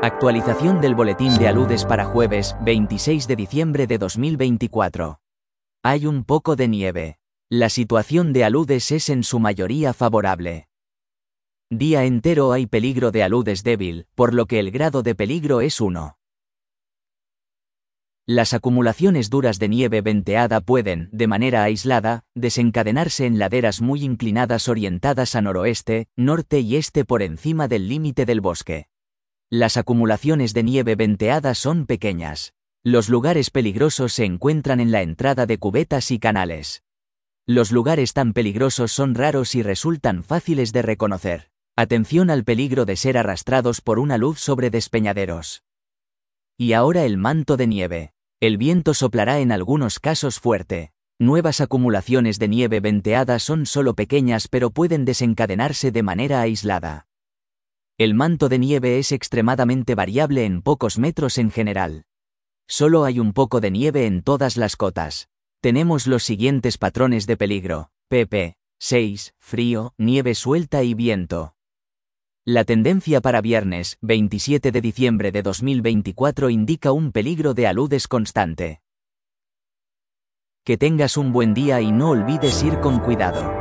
Actualización del boletín de aludes para jueves, 26 de diciembre de 2024. Hay un poco de nieve. La situación de aludes es en su mayoría favorable. Día entero hay peligro de aludes débil, por lo que el grado de peligro es 1. Las acumulaciones duras de nieve venteada pueden, de manera aislada, desencadenarse en laderas muy inclinadas orientadas a noroeste, norte y este por encima del límite del bosque. Las acumulaciones de nieve venteada son pequeñas. Los lugares peligrosos se encuentran en la entrada de cubetas y canales. Los lugares tan peligrosos son raros y resultan fáciles de reconocer. Atención al peligro de ser arrastrados por una luz sobre despeñaderos. Y ahora el manto de nieve. El viento soplará en algunos casos fuerte. Nuevas acumulaciones de nieve venteada son solo pequeñas pero pueden desencadenarse de manera aislada. El manto de nieve es extremadamente variable en pocos metros en general. Solo hay un poco de nieve en todas las cotas. Tenemos los siguientes patrones de peligro: pp. 6, frío, nieve suelta y viento. La tendencia para viernes, 27 de diciembre de 2024 indica un peligro de aludes constante. Que tengas un buen día y no olvides ir con cuidado.